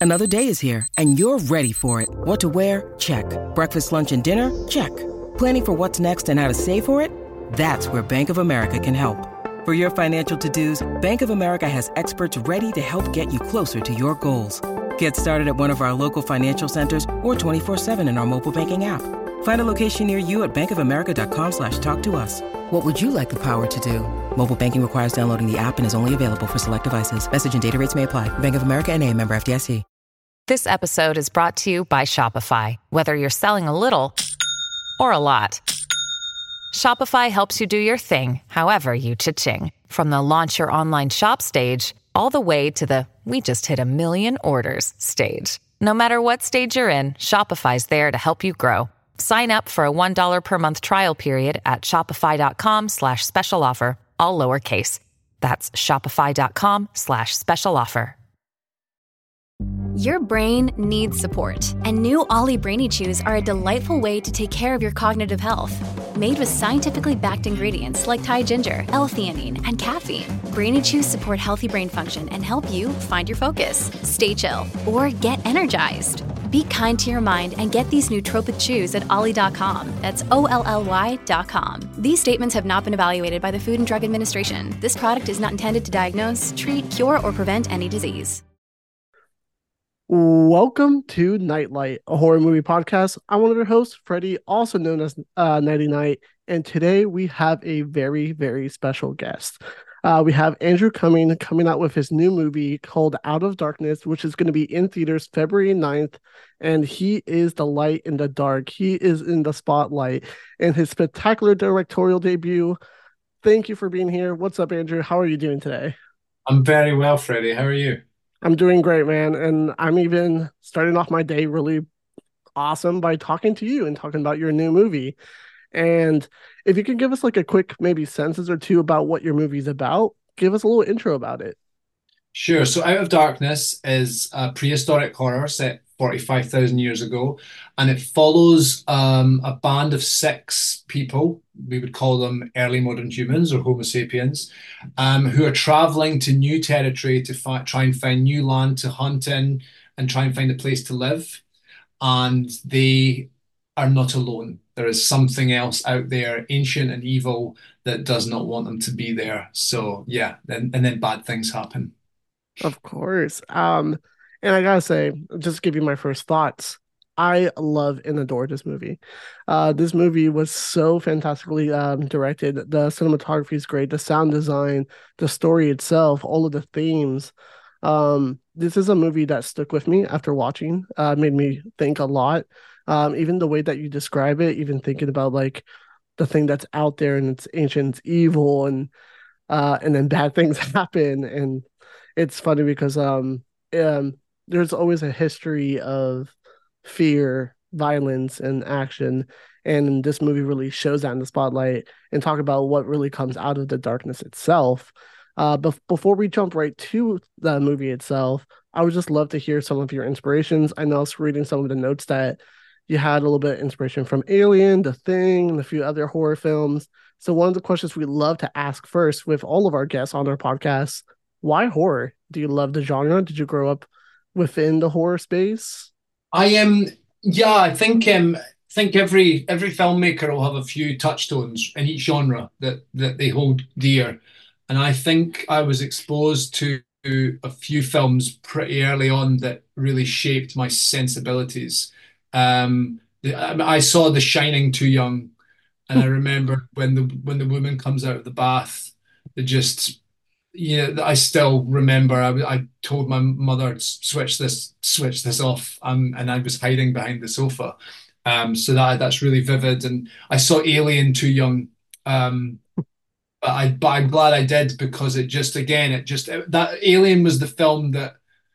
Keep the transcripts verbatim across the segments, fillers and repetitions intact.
Another day is here, and you're ready for it. What to wear? Check. Breakfast, lunch, and dinner? Check. Planning for what's next and how to save for it? That's where Bank of America can help. For your financial to-dos, Bank of America has experts ready to help get you closer to your goals. Get started at one of our local financial centers or twenty-four seven in our mobile banking app. Find a location near you at bankofamerica.com slash talk to us. What would you like the power to do? Mobile banking requires downloading the app and is only available for select devices. Message and data rates may apply. Bank of America N A, member F D I C. This episode is brought to you by Shopify. Whether you're selling a little or a lot, Shopify helps you do your thing, however you cha-ching. From the launch your online shop stage, all the way to the we just hit a million orders stage. No matter what stage you're in, Shopify's there to help you grow. Sign up for a one dollar per month trial period at shopify.com slash special offer, all lowercase. That's shopify.com slash special offer. Your brain needs support, and new Ollie Brainy Chews are a delightful way to take care of your cognitive health. Made with scientifically backed ingredients like Thai ginger, L-theanine, and caffeine, Brainy Chews support healthy brain function and help you find your focus, stay chill, or get energized. Be kind to your mind and get these nootropic chews at ollie dot com. That's O L L Y dot com. These statements have not been evaluated by the Food and Drug Administration. This product is not intended to diagnose, treat, cure, or prevent any disease. Welcome to Nightlight, a horror movie podcast. I'm one of your hosts, Freddie, also known as uh, Nighty Night, and today we have a very, very special guest. Uh, we have Andrew Cumming coming out with his new movie called Out of Darkness, which is going to be in theaters February ninth, and he is the light in the dark. He is in the spotlight in his spectacular directorial debut. Thank you for being here. What's up, Andrew? How are you doing today? I'm very well, Freddie. How are you? I'm doing great, man. And I'm even starting off my day really awesome by talking to you and talking about your new movie. And if you could give us like a quick maybe sentence or two about what your movie's about, give us a little intro about it. Sure. So Out of Darkness is a prehistoric horror set forty-five thousand years ago, and it follows um, a band of six people. We would call them early modern humans or Homo sapiens, um, who are traveling to new territory to fi- try and find new land to hunt in and try and find a place to live. And they are not alone. There is something else out there, ancient and evil, that does not want them to be there. So yeah, and, and then bad things happen. Of course. Um, and I gotta say, just give you my first thoughts. I love and adore this movie. Uh, this movie was so fantastically um, directed. The cinematography is great. The sound design, the story itself, all of the themes. Um, this is a movie that stuck with me after watching. Uh, made me think a lot. Um, even the way that you describe it, even thinking about like the thing that's out there and it's ancient, it's evil, and uh, and then bad things happen. And it's funny because um, um, there's always a history of fear, violence, and action. And this movie really shows that in the spotlight and talk about what really comes out of the darkness itself. Uh, but before we jump right to the movie itself, I would just love to hear some of your inspirations. I know I was reading some of the notes that you had a little bit of inspiration from Alien, The Thing, and a few other horror films. So one of the questions we love to ask first with all of our guests on our podcast, why horror? Do you love the genre? Did you grow up within the horror space? I am, um, yeah, I think um, think every every filmmaker will have a few touchstones in each genre that that they hold dear, and I think I was exposed to a few films pretty early on that really shaped my sensibilities. Um, I saw The Shining too young, and I remember when the when the woman comes out of the bath, it just yeah, I still remember. I, I told my mother, switch this, switch this off, um, and I was hiding behind the sofa. Um, so that that's really vivid. And I saw Alien too young, um, but I but I'm glad I did because it just again it just that Alien was the film that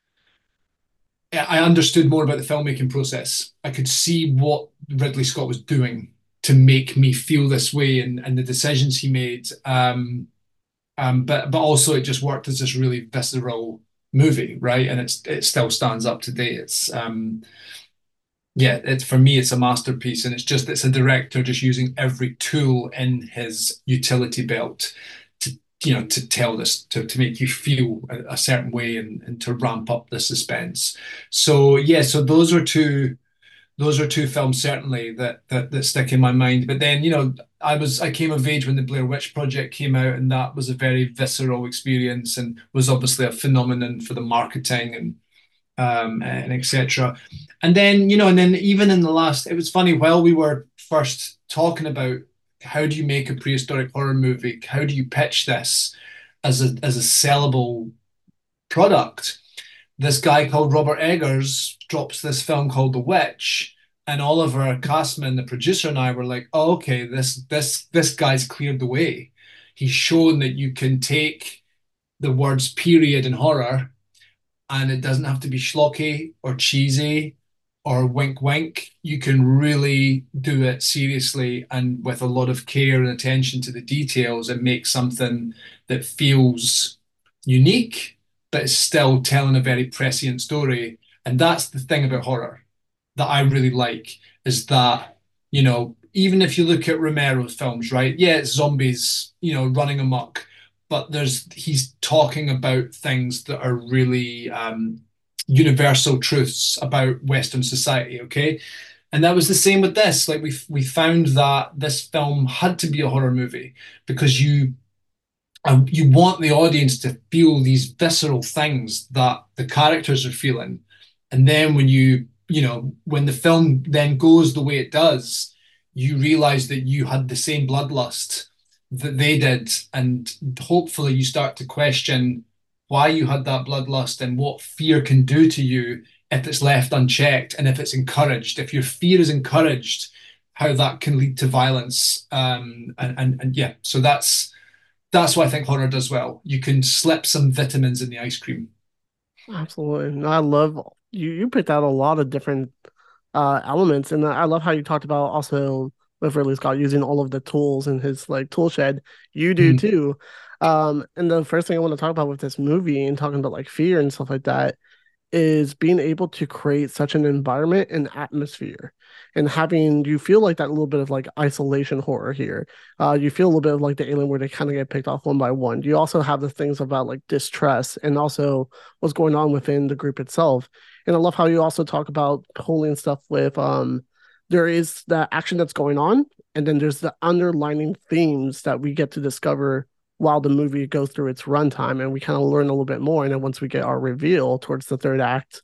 I understood more about the filmmaking process. I could see what Ridley Scott was doing to make me feel this way, and and the decisions he made. Um, Um, but but also it just worked as this really visceral movie, right? And it's it still stands up today. It's um yeah, it's for me it's a masterpiece, and it's just it's a director just using every tool in his utility belt to you know, to tell this, to, to make you feel a, a certain way, and, and to ramp up the suspense. So yeah, so those are two those are two films certainly that that that stick in my mind. But then, you know, I was I came of age when the Blair Witch Project came out, and that was a very visceral experience, and was obviously a phenomenon for the marketing and um and et cetera. And then, you know, and then even in the last, it was funny, while we were first talking about how do you make a prehistoric horror movie, how do you pitch this as a as a sellable product, this guy called Robert Eggers drops this film called The Witch, and all of our castmen, the producer and I, were like, oh, okay, this this this guy's cleared the way. He's shown that you can take the words period and horror, and it doesn't have to be schlocky or cheesy or wink wink. You can really do it seriously and with a lot of care and attention to the details, and make something that feels unique, but is still telling a very prescient story. And that's the thing about horror that I really like, is that, you know, even if you look at Romero's films, right? Yeah, it's zombies, you know, running amok, but there's he's talking about things that are really um, universal truths about Western society, okay? And that was the same with this. Like we we found that this film had to be a horror movie because you um, you want the audience to feel these visceral things that the characters are feeling. And then when you, you know, when the film then goes the way it does, you realize that you had the same bloodlust that they did. And hopefully you start to question why you had that bloodlust and what fear can do to you if it's left unchecked and if it's encouraged. If your fear is encouraged, how that can lead to violence. Um, and, and, and yeah, so that's that's what I think horror does well. You can slip some vitamins in the ice cream. Absolutely. No, I love you. You picked out a lot of different uh, elements, and I love how you talked about also with Ridley Scott using all of the tools in his like tool shed. You do Mm. too. Um, and the first thing I want to talk about with this movie and talking about like fear and stuff like that is being able to create such an environment and atmosphere, and having you feel like that little bit of like isolation horror here. Uh, you feel a little bit of like the Alien where they kind of get picked off one by one. You also have the things about like distrust and also what's going on within the group itself. And I love how you also talk about pulling stuff with um there is the action that's going on, and then there's the underlining themes that we get to discover while the movie goes through its runtime, and we kind of learn a little bit more. And then once we get our reveal towards the third act,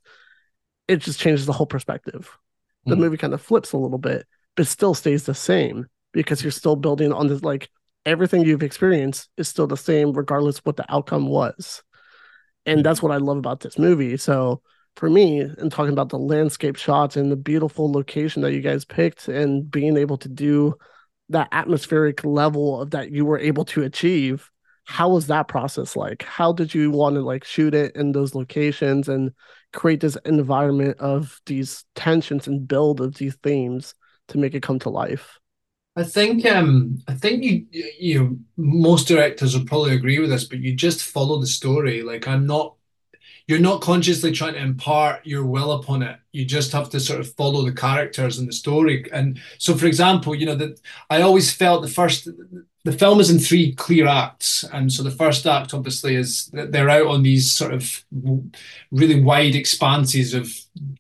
it just changes the whole perspective. The Mm. movie kind of flips a little bit, but still stays the same because you're still building on this, like everything you've experienced is still the same regardless what the outcome was. And that's what I love about this movie. So for me, and talking about the landscape shots and the beautiful location that you guys picked and being able to do that atmospheric level of that you were able to achieve, how was that process like? How did you want to like shoot it in those locations and create this environment of these tensions and build of these themes to make it come to life? I think um I think you you know most directors will probably agree with this, but you just follow the story. Like I'm not you're not consciously trying to impart your will upon it. You just have to sort of follow the characters and the story. And so, for example, you know, that I always felt the first, the film is in three clear acts. And so the first act, obviously, is that they're out on these sort of really wide expanses of,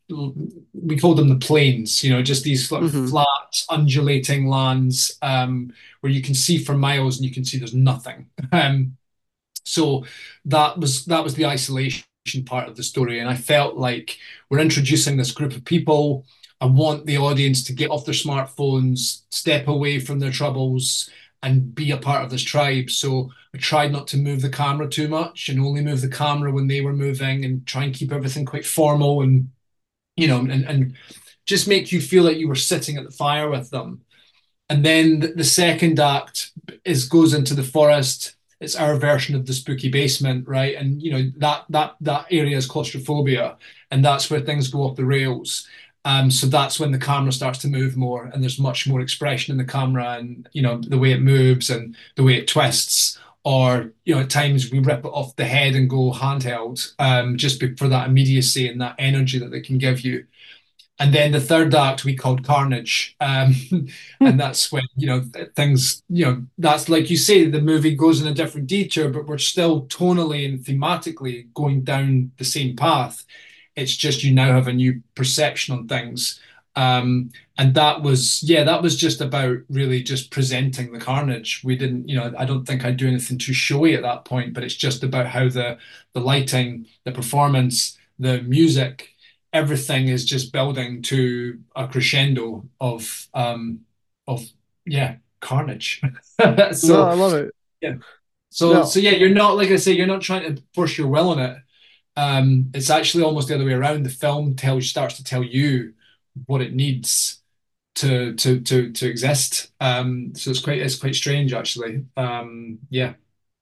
we call them the plains, you know, just these sort of Mhm. flat, undulating lands um, where you can see for miles and you can see there's nothing. Um, so that was that was the isolation part of the story. And I felt like we're introducing this group of people. I want the audience to get off their smartphones, step away from their troubles, and be a part of this tribe. So I tried not to move the camera too much and only move the camera when they were moving, and try and keep everything quite formal, and you know, and, and just make you feel like you were sitting at the fire with them. And then the, the second act is goes into the forest. It's our version of the spooky basement, right? And you know that that that area is claustrophobia, and that's where things go off the rails. Um, so that's when the camera starts to move more, and there's much more expression in the camera, and you know the way it moves and the way it twists. Or you know, at times we rip it off the head and go handheld, um, just be- for that immediacy and that energy that they can give you. And then the third act we called Carnage. Um, and that's when, you know, things, you know, that's like you say, the movie goes in a different detour, but we're still tonally and thematically going down the same path. It's just you now have a new perception on things. Um, and that was, yeah, that was just about really just presenting the carnage. We didn't, you know, I don't think I'd do anything too showy at that point, but it's just about how the the lighting, the performance, the music, everything is just building to a crescendo of um of yeah, carnage. No, So I love it. yeah. So No, so yeah, you're not like I say, you're not trying to force your will on it. Um, it's actually almost the other way around. The film tells starts to tell you what it needs to to to to exist. Um, so it's quite it's quite strange actually. Um, yeah.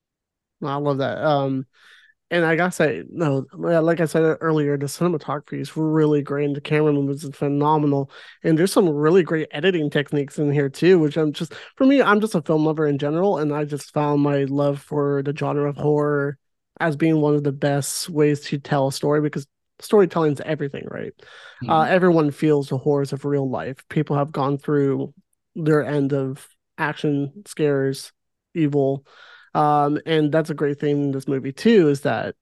no, I love that. Um, and I gotta say, no, yeah, like I said earlier, the cinematography is really great, and the camera movements is phenomenal. And there's some really great editing techniques in here too, which I'm just for me, I'm just a film lover in general, and I just found my love for the genre of horror as being one of the best ways to tell a story because storytelling is everything, right? Uh, Mhm. everyone feels the horrors of real life. People have gone through their end of action, scares, evil. Um, and that's a great thing in this movie too, is that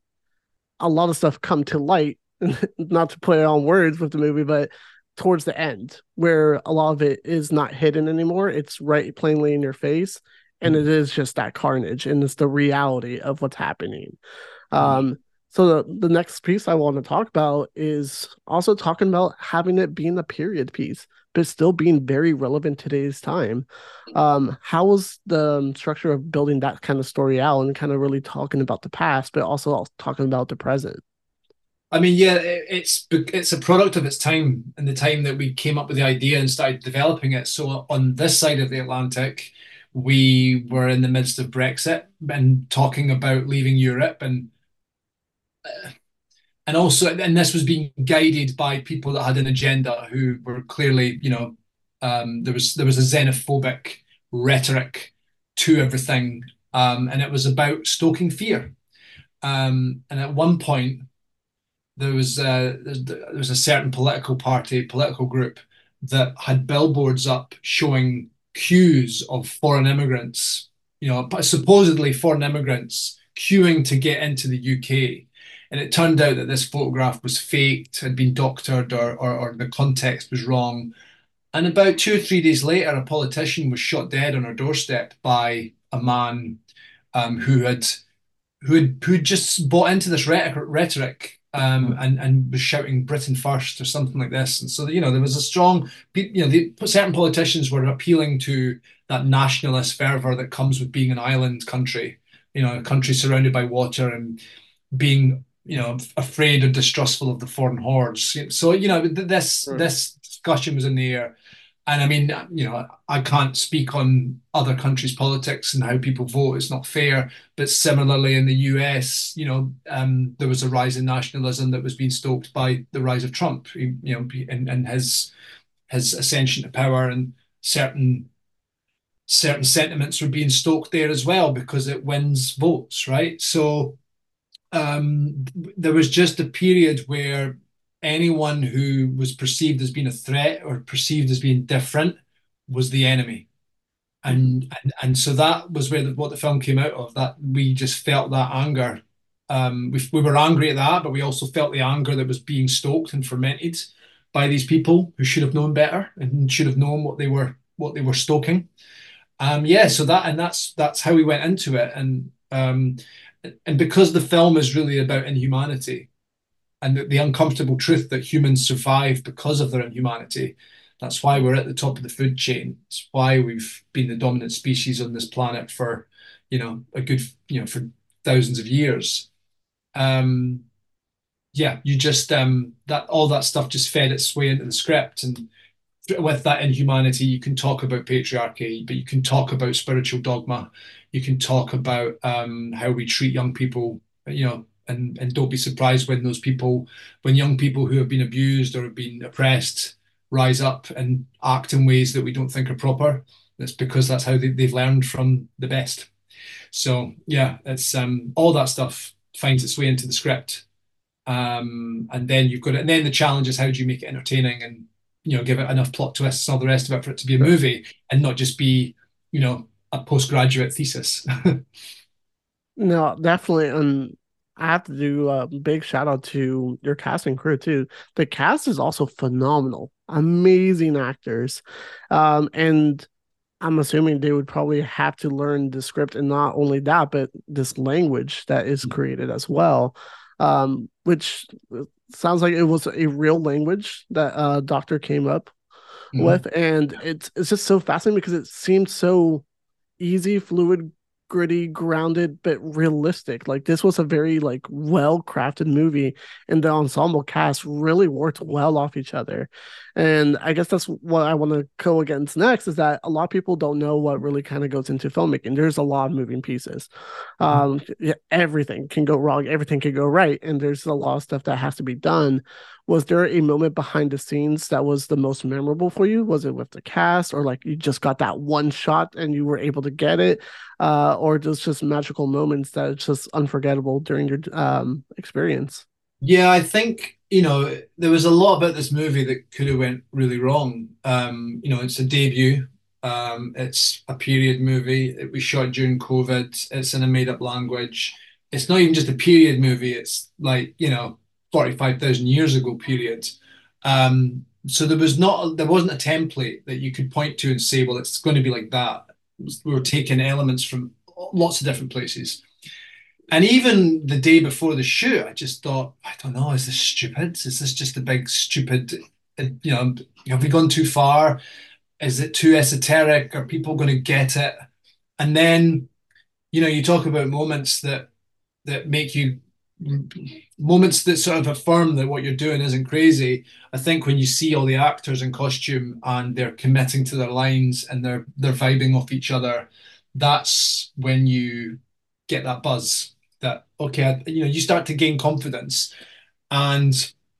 a lot of stuff come to light, not to play on words with the movie, but towards the end, where a lot of it is not hidden anymore. It's right plainly in your face. And it is just that carnage and it's the reality of what's happening. Mhm. Um, so the, the next piece I want to talk about is also talking about having it being a period piece, but still being very relevant to today's time. Um, how was the um, structure of building that kind of story out and kind of really talking about the past, but also talking about the present? I mean, yeah, it, it's it's a product of its time and the time that we came up with the idea and started developing it. So on this side of the Atlantic, we were in the midst of Brexit and talking about leaving Europe and and also and this was being guided by people that had an agenda who were clearly, you know, um, there was there was a xenophobic rhetoric to everything, um, and it was about stoking fear. Um, and at one point, there was uh, there was a certain political party, political group that had billboards up showing queues of foreign immigrants, you know, supposedly foreign immigrants queuing to get into the U K. And it turned out that this photograph was faked, had been doctored, or, or, or the context was wrong. And about two or three days later, a politician was shot dead on her doorstep by a man um, who had who had who had just bought into this rhetoric um, and and was shouting Britain first or something like this. And so you know there was a strong, you know, the, certain politicians were appealing to that nationalist fervor that comes with being an island country, you know, a country surrounded by water and being, you know, afraid or distrustful of the foreign hordes. So you know this Right. this discussion was in the air. And I mean, you know, I can't speak on other countries' politics and how people vote. It's not fair. But similarly, in the U S, you know, um, there was a rise in nationalism that was being stoked by the rise of Trump, you know, and, and his his ascension to power, and certain certain sentiments were being stoked there as well because it wins votes, right? So um, there was just a period where anyone who was perceived as being a threat or perceived as being different was the enemy. Mhm. And and, and so that was where the, what the film came out of, that we just felt that anger. Um, we, we were angry at that, but we also felt the anger that was being stoked and fermented by these people who should have known better and should have known what they were what they were stoking. Um, yeah, so that and that's that's how we went into it, and um, and because the film is really about inhumanity and the, the uncomfortable truth that humans survive because of their inhumanity, that's why we're at the top of the food chain. It's why we've been the dominant species on this planet for, you know, a good, you know, for thousands of years. Um, yeah, you just um, that all that stuff just fed its way into the script, and with that inhumanity, you can talk about patriarchy, but you can talk about spiritual dogma. You can talk about um, how we treat young people, you know, and, and don't be surprised when those people, when young people who have been abused or have been oppressed rise up and act in ways that we don't think are proper. That's because that's how they, they've learned from the best. So yeah, it's um, all that stuff finds its way into the script. Um, and then you've got it, and then the challenge is how do you make it entertaining and you know give it enough plot twists and all the rest of it for it to be a movie and not just be you know a postgraduate thesis. No, definitely. And I have to do a big shout out to your cast and crew too. The cast is also phenomenal, amazing actors. Um, and I'm assuming they would probably have to learn the script and not only that, but this language that is created as well. Um, which sounds like it was a real language that uh Doctor came up Mhm. with. And it's it's just so fascinating because it seemed so easy, fluid, gritty, grounded, but realistic. Like this was a very like well crafted movie, and the ensemble cast really worked well off each other. And I guess that's what I want to go against next is that a lot of people don't know what really kind of goes into filmmaking. There's a lot of moving pieces. Um, yeah, everything can go wrong, everything can go right, and there's a lot of stuff that has to be done. Was there a moment behind the scenes that was the most memorable for you? Was it with the cast, or like you just got that one shot and you were able to get it, uh, or just just magical moments that it's just unforgettable during your um experience? Yeah, I think, you know, there was a lot about this movie that could have went really wrong. Um, you know, it's a debut. Um, it's a period movie. It was shot during COVID. It's in a made-up language. It's not even just a period movie. It's like, you know, forty-five thousand years ago period. Um, so there was not, there wasn't a template that you could point to and say, well, it's going to be like that. We were taking elements from lots of different places. And even the day before the shoot, I just thought, I don't know, is this stupid? Is this just a big stupid, uh, you know, have we gone too far? Is it too esoteric? Are people going to get it? And then, you know, you talk about moments that that make you moments that sort of affirm that what you're doing isn't crazy. I think when you see all the actors in costume and they're committing to their lines and they're they're vibing off each other, that's when you get that buzz that okay, you know, you start to gain confidence. And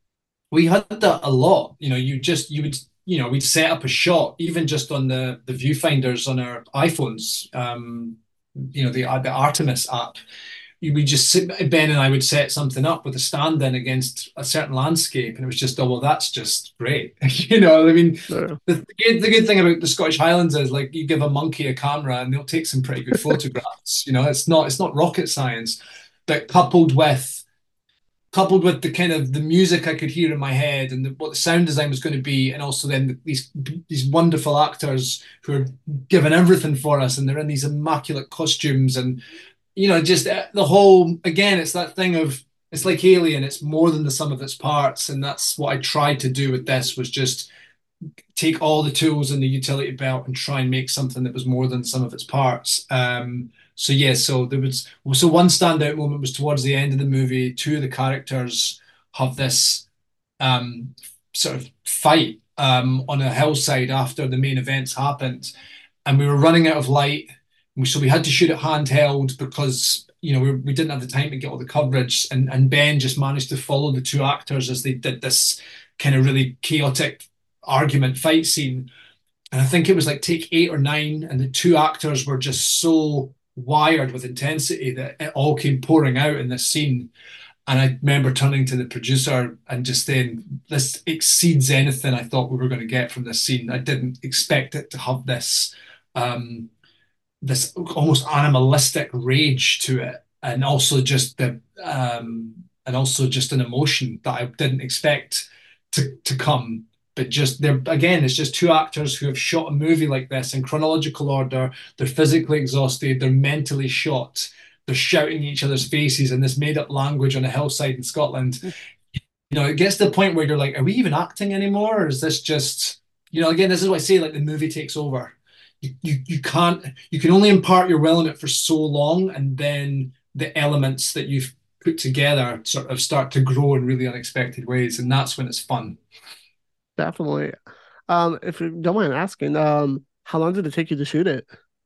we had that a lot. You know, you just you would you know we'd set up a shot even just on the the viewfinders on our iPhones. Um, you know, the the Artemis app we just sit, Ben and I would set something up with a stand in against a certain landscape, and it was just, oh well, that's just great. You know, I mean, No. the, the good, the good thing about the Scottish Highlands is like you give a monkey a camera and they'll take some pretty good photographs. You know, it's not it's not rocket science, but coupled with coupled with the kind of the music I could hear in my head and the, what the sound design was going to be, and also then the, these these wonderful actors who are giving everything for us, and they're in these immaculate costumes, and you know, just uh, the whole again, it's that thing of it's like Alien, it's more than the sum of its parts, and that's what I tried to do with this was just take all the tools in the utility belt and try and make something that was more than some of its parts. Um, so yeah, so there was so one standout moment was towards the end of the movie. Two of the characters have this um, sort of fight um, on a hillside after the main events happened, and we were running out of light, so we had to shoot it handheld because you know we, we didn't have the time to get all the coverage, and and Ben just managed to follow the two actors as they did this kind of really chaotic argument fight scene. And I think it was like take eight or nine, and the two actors were just so wired with intensity that it all came pouring out in this scene. And I remember turning to the producer and just saying, this exceeds anything I thought we were going to get from this scene. I didn't expect it to have this um, this almost animalistic rage to it, and also just the um, and also just an emotion that I didn't expect to to come. But just they're again, it's just two actors who have shot a movie like this in chronological order. They're physically exhausted. They're mentally shot. They're shouting each other's faces in this made-up language on a hillside in Scotland. You know, it gets to the point where you're like, are we even acting anymore? Or is this just, you know, again, this is what I say, like the movie takes over. You, you, you can't, you can only impart your will in it for so long, and then the elements that you've put together sort of start to grow in really unexpected ways. And that's when it's fun. Definitely. Um, if you don't mind asking, um, how long did it take you to shoot it?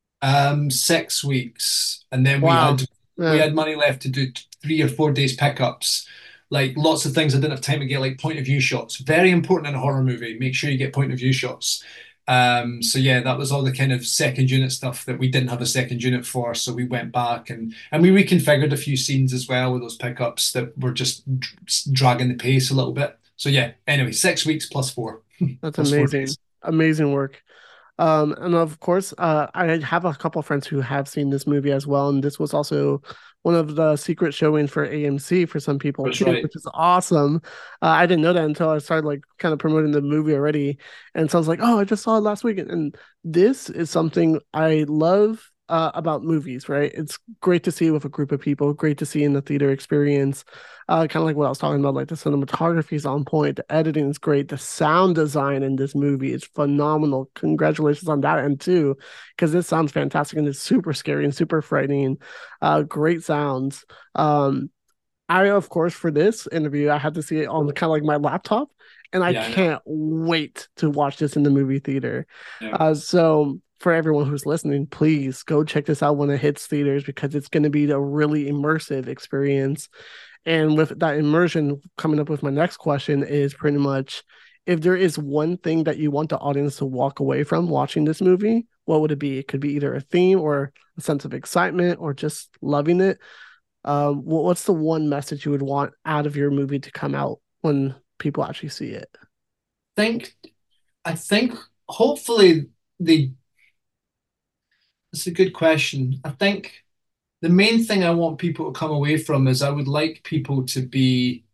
Um, six weeks. And then we Wow. had, we Yeah. had money left to do t- three or four days pickups. Like lots of things I didn't have time to get, like point of view shots. Very important in a horror movie. Make sure you get point of view shots. Um, so yeah, that was all the kind of second unit stuff that we didn't have a second unit for. So we went back and and we reconfigured a few scenes as well with those pickups that were just dr- dragging the pace a little bit. So yeah, anyway, six weeks plus four, That's plus four amazing. days. Amazing work. Um, and of course, uh, I have a couple of friends who have seen this movie as well, and this was also one of the secret showings for A M C for some people That's too, right. which is awesome. Uh, I didn't know that until I started like kind of promoting the movie already, and so I was like, "Oh, I just saw it last week," and this is something I love uh, about movies. Right? It's great to see with a group of people, great to see in the theater experience. Uh, kind of like what I was talking about, like the cinematography is on point, the editing is great, the sound design in this movie is phenomenal. Congratulations on that end too, because this sounds fantastic and it's super scary and super frightening. Uh, great sounds. Um, I of course for this interview I had to see it on kind of like my laptop, and I Yeah, I know. can't wait to watch this in the movie theater. Yeah. Uh, so for everyone who's listening, please go check this out when it hits theaters because it's going to be a really immersive experience. And with that immersion, coming up with my next question is pretty much if there is one thing that you want the audience to walk away from watching this movie, what would it be? It could be either a theme or a sense of excitement or just loving it. Um, what's the one message you would want out of your movie to come out when people actually see it? Think I think hopefully they it's a good question. I think the main thing I want people to come away from is I would like people to be,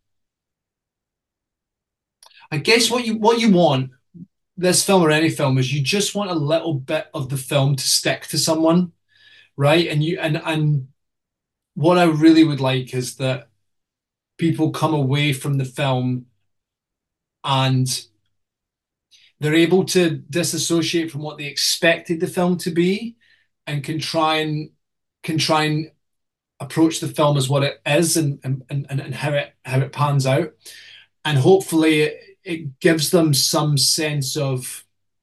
I guess what you what you want, this film or any film, is you just want a little bit of the film to stick to someone, right? And you and and what I really would like is that people come away from the film and they're able to disassociate from what they expected the film to be and can try and can try and approach the film as what it is and and, and, and how it how it pans out. And hopefully it, it gives them some sense of,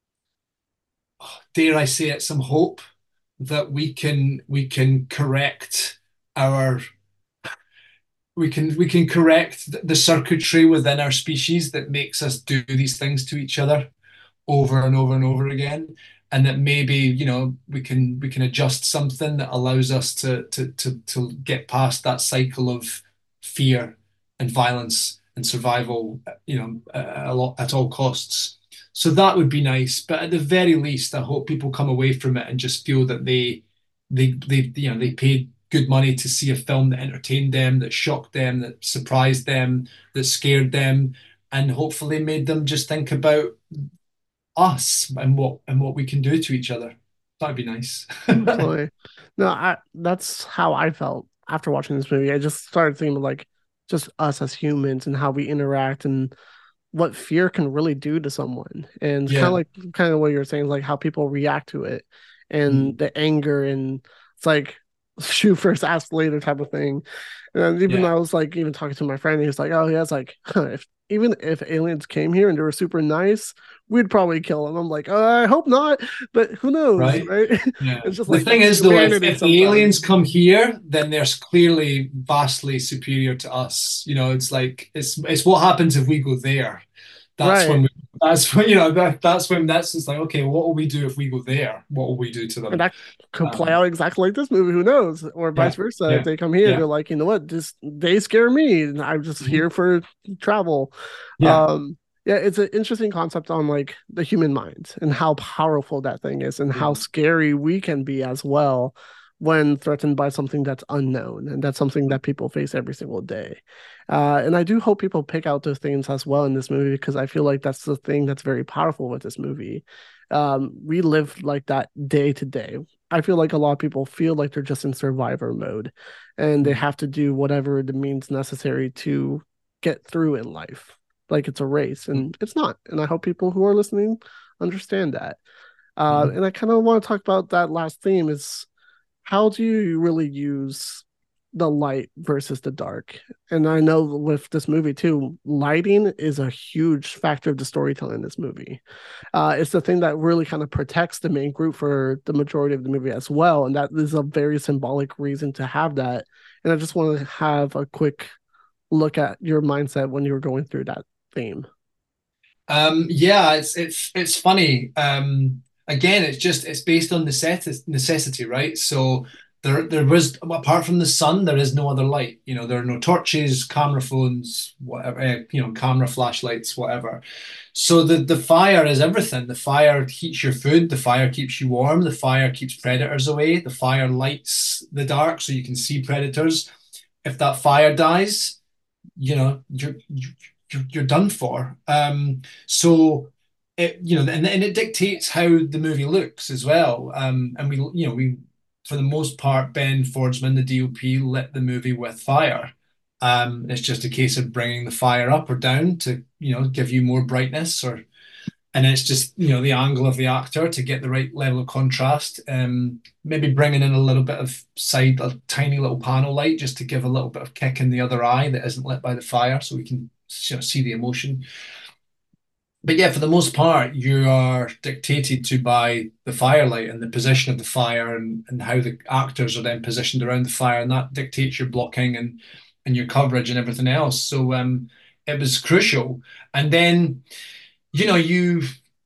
dare I say it, some hope that we can we can correct our we can we can correct the circuitry within our species that makes us do these things to each other over and over and over again, and that maybe you know we can we can adjust something that allows us to to to to get past that cycle of fear and violence and survival, you know, a lot at all costs. So that would be nice, but at the very least, I hope people come away from it and just feel that they they they you know they paid good money to see a film that entertained them, that shocked them, that surprised them, that scared them, and hopefully made them just think about us and what and what we can do to each other. That'd be nice. Absolutely. No, I that's how I felt after watching this movie. I just started thinking of like just us as humans and how we interact and what fear can really do to someone. And kind of Yeah. like kind of what you're saying, like how people react to it and Mm. the anger and it's like shoot first, ask later type of thing. And even Yeah. I was like even talking to my friend, he was like, "Oh, yeah, it's like if even if aliens came here and they were super nice, we'd probably kill them." I'm like, uh, "I hope not, but who knows, Right. right?" Yeah. It's just The like thing is, though, if, humanity if the sometimes. aliens come here, then they're clearly vastly superior to us. You know, it's like it's it's what happens if we go there. That's when Right. we, that's when you know that that's when that's just like, okay, what will we do if we go there? What will we do to And them? that could play Um, out exactly like this movie. Who knows? Or vice yeah. versa. If Yeah. they come here, Yeah. they're like, you know what? Just they scare me, and I'm just Mhm. here for travel. Yeah. Um, yeah, it's an interesting concept on like the human mind and how powerful that thing is, and how Yeah. scary we can be as well when threatened by something that's unknown, and that's something that people face every single day. Uh, and I do hope people pick out those things as well in this movie because I feel like that's the thing that's very powerful with this movie. Um, we live like that day to day. I feel like a lot of people feel like they're just in survivor mode and they Mhm. have to do whatever the means necessary to get through in life. Like it's a race, and it's not. And I hope people who are listening understand that. Uh, Mhm. and I kind of want to talk about that last theme is how do you really use the light versus the dark? And I know with this movie too, lighting is a huge factor of the storytelling in this movie. Uh, it's the thing that really kind of protects the main group for the majority of the movie as well. And that is a very symbolic reason to have that. And I just want to have a quick look at your mindset when you were going through that theme. Um, yeah, it's it's it's funny. Um, again, it's just it's based on necessity, necessity, right? So there there was apart from the sun, there is no other light. You know, there are no torches, camera phones, whatever, eh, you know, camera flashlights, whatever. So the the fire is everything. The fire heats your food. The fire keeps you warm. The fire keeps predators away. The fire lights the dark so you can see predators. If that fire dies, you know you're you're, you're done for. Um, so it you know and, and it dictates how the movie looks as well. Um, and we you know we for the most part Ben Fordsman, the D O P, lit the movie with fire. Um, it's just a case of bringing the fire up or down to you know give you more brightness or and it's just you know the angle of the actor to get the right level of contrast. Um, maybe bringing in a little bit of side, a tiny little panel light, just to give a little bit of kick in the other eye that isn't lit by the fire, so we can you know, see the emotion. But yeah, for the most part, you are dictated to by the firelight and the position of the fire and, and how the actors are then positioned around the fire, and that dictates your blocking and and your coverage and everything else. So um, it was crucial. And then you know you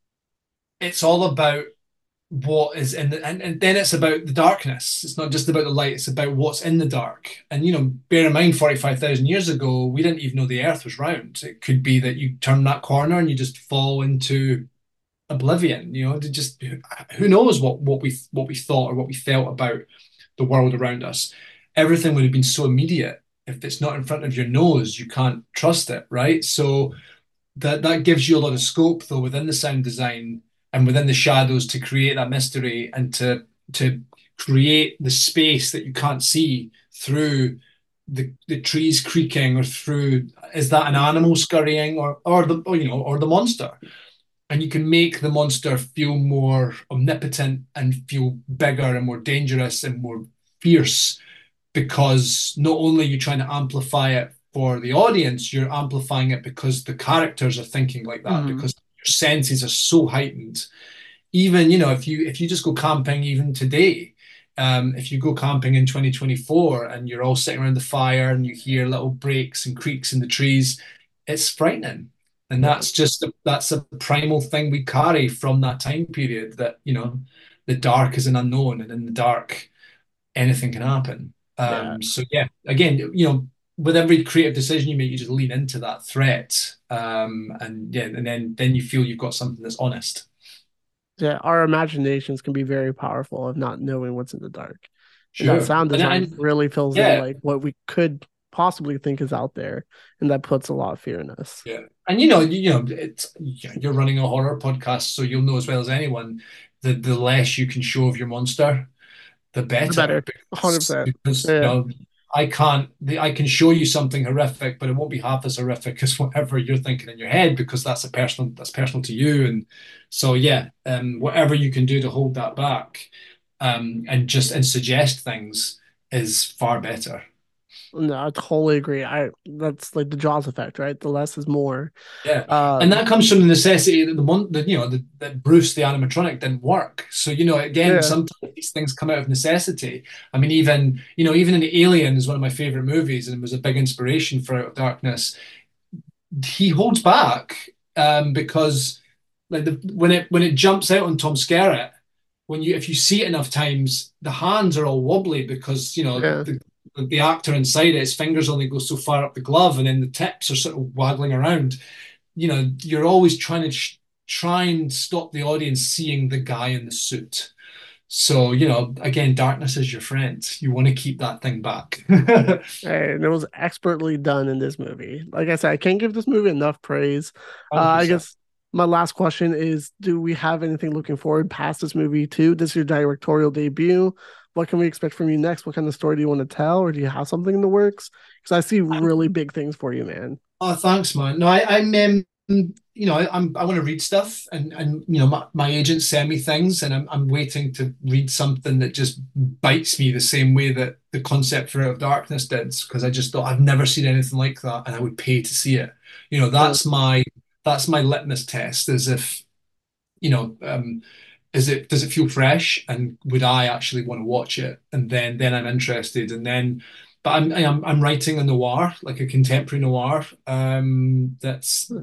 it's all about what is in the and, and then it's about the darkness. It's not just about the light, it's about what's in the dark. And you know, bear in mind forty-five thousand years ago, we didn't even know the earth was round. It could be that you turn that corner and you just fall into oblivion, you know, to just who knows what what we what we thought or what we felt about the world around us. Everything would have been so immediate. If it's not in front of your nose, you can't trust it, right? So that that gives you a lot of scope though within the sound design and within the shadows to create that mystery and to to create the space that you can't see through the the trees creaking or through is that an animal scurrying or or the or, you know or the monster, and you can make the monster feel more omnipotent and feel bigger and more dangerous and more fierce because not only are you trying to amplify it for the audience, you're amplifying it because the characters are thinking like that, Hmm. because your senses are so heightened. Even, you know, if you if you just go camping even today, um, if you go camping in twenty twenty-four and you're all sitting around the fire and you hear little breaks and creaks in the trees, it's frightening. And Yeah. that's just a, that's a primal thing we carry from that time period that, you know, the dark is an unknown and in the dark anything can happen. Yeah. Um, so yeah, again, you know, with every creative decision you make, you just lean into that threat, um, and yeah, and then then you feel you've got something that's honest. Yeah. Our imaginations can be very powerful of not knowing what's in the dark. And that Sure, sound and design and really fills in yeah, like what we could possibly think is out there. And that puts a lot of fear in us. yeah, and you know, you, you know, it's you're running a horror podcast, so you'll know as well as anyone that the less you can show of your monster, the The better better. because one hundred percent. because you Yeah. know I can't the, I can show you something horrific, but it won't be half as horrific as whatever you're thinking in your head because that's a personal that's personal to you. And so yeah, um, whatever you can do to hold that back, um, and just and suggest things is far better. No, I totally agree. I That's like the Jaws effect, right? The less is more. Yeah, and Um, that comes from the necessity that the one that you know the, that Bruce the animatronic didn't work. So you know, again, yeah. sometimes these things come out of necessity. I mean, even you know, even in Alien is one of my favorite movies, and it was a big inspiration for Out of Darkness. He holds back um, because like the, when it when it jumps out on Tom Skerritt, when you if you see it enough times, the hands are all wobbly because you know Yeah. the the actor inside it, his fingers only go so far up the glove, and then the tips are sort of waggling around. You know, you're always trying to sh- try and stop the audience seeing the guy in the suit. So, you know, again, darkness is your friend. You want to keep that thing back. And it was expertly done in this movie. Like I said, I can't give this movie enough praise. Uh, I one hundred percent. guess my last question is, do we have anything looking forward past this movie too? This is your directorial debut. What can we expect from you next? What kind of story do you want to tell, or do you have something in the works? Because I see really big things for you, man. Oh, thanks, man. No, I, I'm, um, you know, I, I'm, I want to read stuff, and and you know, my, my agents send me things, and I'm, I'm waiting to read something that just bites me the same way that the concept for Out of Darkness did, because I just thought I've never seen anything like that, and I would pay to see it. You know, Uh, that's my, that's my litmus test, as if, you know, um, is it does it feel fresh, and would I actually want to watch it? And then, then I'm interested, and then. But I'm I'm I'm writing a noir, like a contemporary noir. Um, that's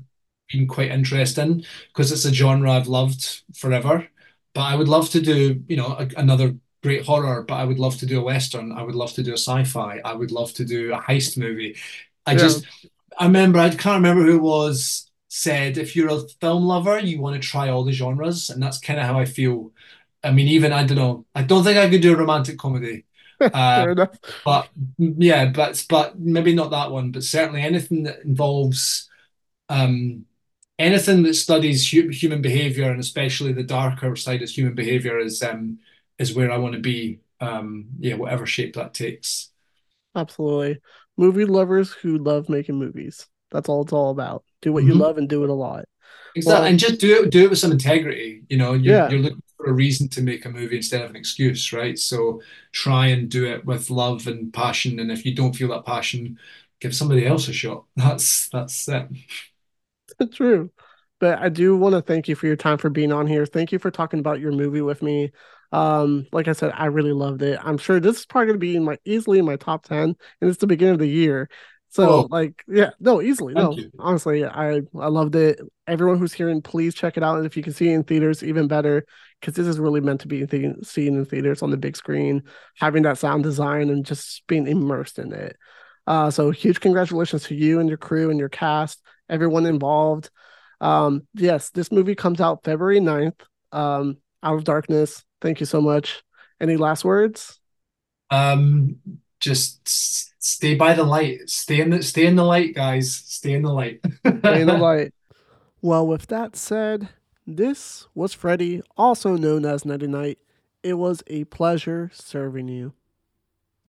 been quite interested in because it's a genre I've loved forever. But I would love to do, you know, a, another great horror, but I would love to do a Western. I would love to do a sci-fi. I would love to do a heist movie. I Yeah, just, I remember, I can't remember who it was said, if you're a film lover, you want to try all the genres. And that's kind of how I feel. I mean, even, I don't know, I don't think I could do a romantic comedy. Uh, fair enough. but yeah, but but maybe not that one, but certainly anything that involves um, anything that studies hu human behavior, and especially the darker side of human behavior, is um, is where I want to be. Um, yeah, whatever shape that takes. Absolutely. Movie lovers who love making movies. That's all it's all about. Do what you Mhm. love and do it a lot. Exactly, Well, and just do it do it with some integrity. You know, you're yeah, you're looking for a reason to make a movie instead of an excuse, right? So try and do it with love and passion. And if you don't feel that passion, give somebody else a shot. That's that's it. true. But I do want to thank you for your time for being on here. Thank you for talking about your movie with me. Um, like I said, I really loved it. I'm sure this is probably gonna be in my easily in my top ten, and it's the beginning of the year. So Oh, like, yeah, no, easily, thank no. you. Honestly, I I loved it. Everyone who's hearing, please check it out, and if you can see it in theaters, even better, because this is really meant to be the- seen in theaters on the big screen, having that sound design and just being immersed in it. Uh, so huge congratulations to you and your crew and your cast, everyone involved. Um, yes, this movie comes out February ninth. Um, Out of Darkness. Thank you so much. Any last words? Um, just s- stay by the light. Stay in the stay in the light, guys. Stay in the light. Stay in the light. Well, with that said, this was Freddie, also known as Nighty Night. It was a pleasure serving you.